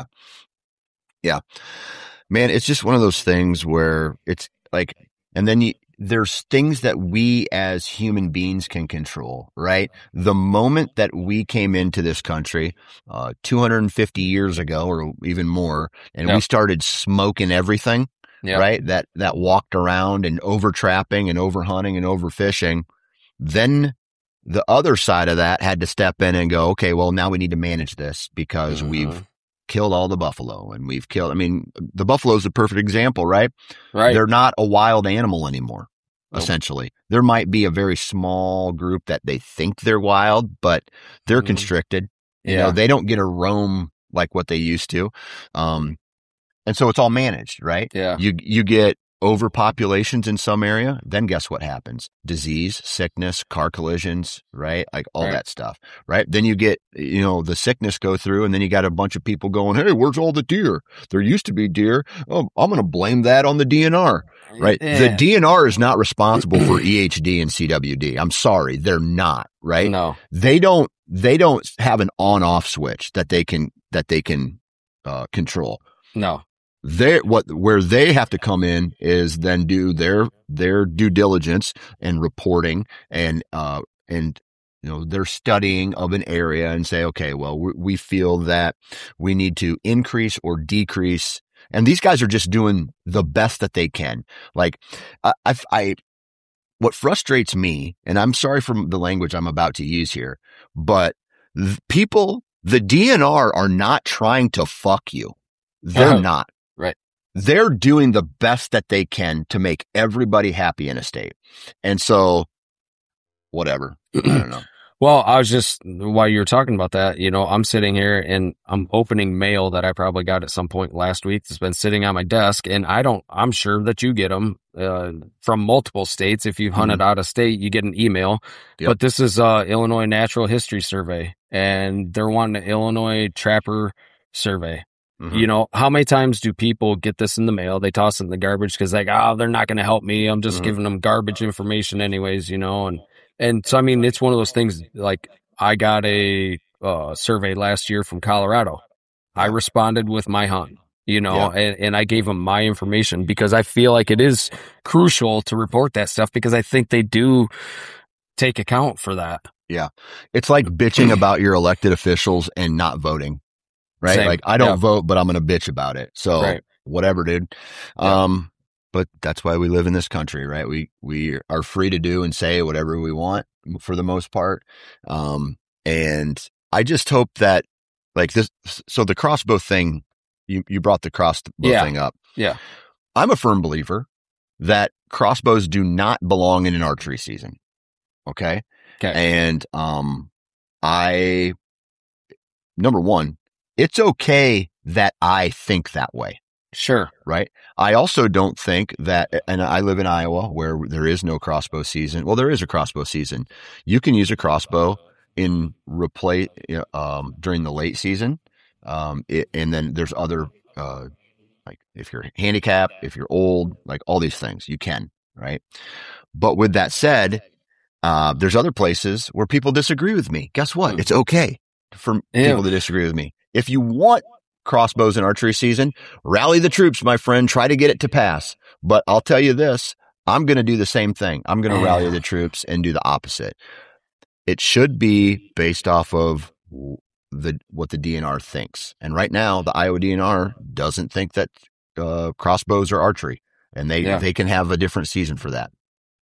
Yeah. Man, it's just one of those things where it's like, and then you, there's things that we as human beings can control, right? The moment that we came into this country, uh, two hundred fifty years ago or even more, and yep. we started smoking everything, yep. right? That, that walked around and over trapping and over hunting and overfishing. Then the other side of that had to step in and go, okay, well, now we need to manage this because mm-hmm. we've killed all the buffalo and we've killed, I mean, the buffalo is a perfect example, right? Right. They're not a wild animal anymore, nope. essentially. There might be a very small group that they think they're wild, but they're mm-hmm. constricted. You yeah. know, they don't get to roam like what they used to. Um, and so it's all managed, right? Yeah. You, you get overpopulations in some area, then guess what happens? Disease, sickness, car collisions, right? Like all right. that stuff, right? Then you get, you know, the sickness go through and then you got a bunch of people going, hey, where's all the deer? There used to be deer. Oh, I'm going to blame that on the D N R, right? Yeah. The D N R is not responsible for E H D and C W D. I'm sorry. They're not, right? No. They don't, they don't have an on off switch that they can, that they can, uh, control. No. They what where they have to come in is then do their their due diligence and reporting and uh and you know their studying of an area and say, okay, well we, we feel that we need to increase or decrease, and these guys are just doing the best that they can. Like I I, I what frustrates me, and I'm sorry for the language I'm about to use here, but th- people, the D N R are not trying to fuck you. They're uh-huh. not. Right. They're doing the best that they can to make everybody happy in a state. And so, whatever. I don't know. Well, I was just, while you were talking about that, you know, I'm sitting here and I'm opening mail that I probably got at some point last week. It's been sitting on my desk, and I don't, I'm sure that you get them uh, from multiple states. If you've hunted mm-hmm. out of state, you get an email. Yep. But this is uh Illinois Natural History Survey, and they're wanting an Illinois Trapper Survey. Mm-hmm. You know, how many times do people get this in the mail? They toss it in the garbage because like, oh, they're not going to help me. I'm just mm-hmm. giving them garbage information anyways, you know? And, and so, I mean, it's one of those things, like I got a uh, survey last year from Colorado. I responded with my hunt, you know, yeah. and, and I gave them my information because I feel like it is crucial to report that stuff because I think they do take account for that. Yeah. It's like bitching about your elected officials and not voting. Right. Same. Like I don't yeah. vote, but I'm going to bitch about it. So right. whatever, dude. Yeah. Um, but that's why we live in this country, right? We, we are free to do and say whatever we want for the most part. Um, and I just hope that like this, so the crossbow thing, you, you brought the crossbow yeah. thing up. Yeah. I'm a firm believer that crossbows do not belong in an archery season. Okay. Okay. And, um, I, number one, it's okay that I think that way. Sure. Right. I also don't think that, and I live in Iowa where there is no crossbow season. Well, there is a crossbow season. You can use a crossbow in replace, um, during the late season. Um, it, and then there's other, uh, like if you're handicapped, if you're old, like all these things you can, right? But with that said, uh, there's other places where people disagree with me. Guess what? It's okay for Ew. people to disagree with me. If you want crossbows in archery season, rally the troops, my friend, try to get it to pass. But I'll tell you this, I'm going to do the same thing. I'm going to rally the troops and do the opposite. It should be based off of the, what the D N R thinks. And right now, the Iowa D N R doesn't think that uh, crossbows or archery, and they Yeah. they can have a different season for that.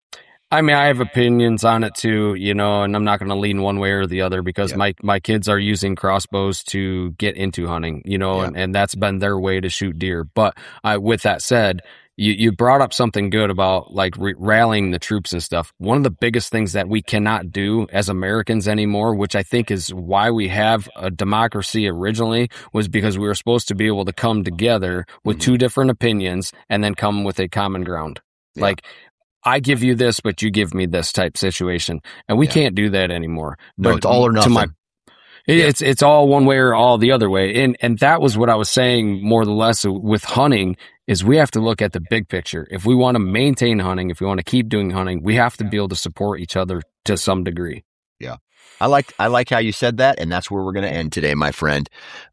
I mean, I have opinions on it too, you know, and I'm not going to lean one way or the other because Yeah. my, my kids are using crossbows to get into hunting, you know, Yeah. and, and that's been their way to shoot deer. But uh, with that said, you, you brought up something good about like re- rallying the troops and stuff. One of the biggest things that we cannot do as Americans anymore, which I think is why we have a democracy originally, was because we were supposed to be able to come together with Mhm. two different opinions and then come with a common ground. Yeah. Like, I give you this, but you give me this type situation. And we Yeah. can't do that anymore. No, But it's all or to nothing. my- it- Yeah. It's it's all one way or all the other way. And and that was what I was saying more or less with hunting is we have to look at the big picture. If we want to maintain hunting, if we want to keep doing hunting, we have to be able to support each other to some degree. Yeah. I like, I like how you said that. And that's where we're going to end today, my friend.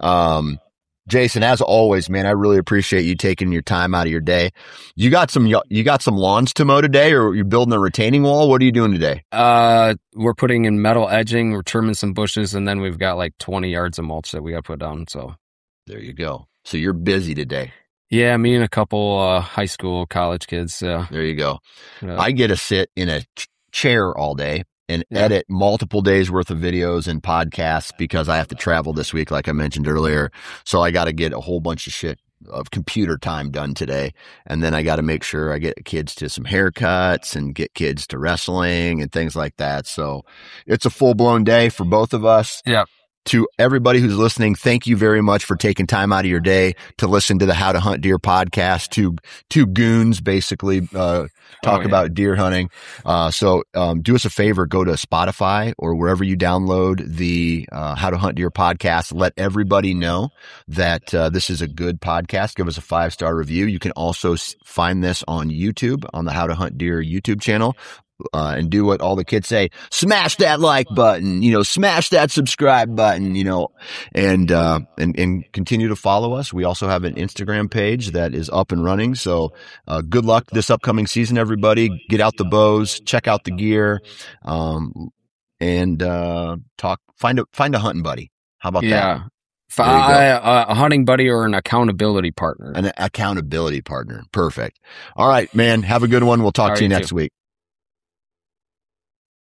Um, Jason, as always, man, I really appreciate you taking your time out of your day. You got some, you got some lawns to mow today, or you're building a retaining wall? What are you doing today? Uh, we're putting in metal edging, we're trimming some bushes, and then we've got like twenty yards of mulch that we got to put down. So There you go. So you're busy today. yeah, me and a couple uh, high school, college kids. Yeah, There you go. yeah. I get to sit in a ch- chair all day and Yeah. edit multiple days worth of videos and podcasts because I have to travel this week, like I mentioned earlier. So I got to get a whole bunch of shit of computer time done today. And then I got to make sure I get kids to some haircuts and get kids to wrestling and things like that. So it's a full blown day for both of us. Yeah. To everybody who's listening, thank you very much for taking time out of your day to listen to the How to Hunt Deer podcast. Two, two goons basically, uh, talk Oh, yeah. about deer hunting. Uh, so, um, do us a favor, go to Spotify or wherever you download the, uh, How to Hunt Deer podcast. Let everybody know that, uh, this is a good podcast. Give us a five star review. You can also s- find this on YouTube on the How to Hunt Deer YouTube channel. Uh, and do what all the kids say, smash that like button, you know, smash that subscribe button, you know, and, uh, and, and continue to follow us. We also have an Instagram page that is up and running. So, uh, good luck this upcoming season, everybody. Get out the bows, check out the gear, um, and, uh, talk, find a, find a hunting buddy. How about that? Yeah. If There you go. I, uh, a hunting buddy or an accountability partner. An accountability partner. Perfect. All right, man. Have a good one. We'll talk All to you right, you next too. week.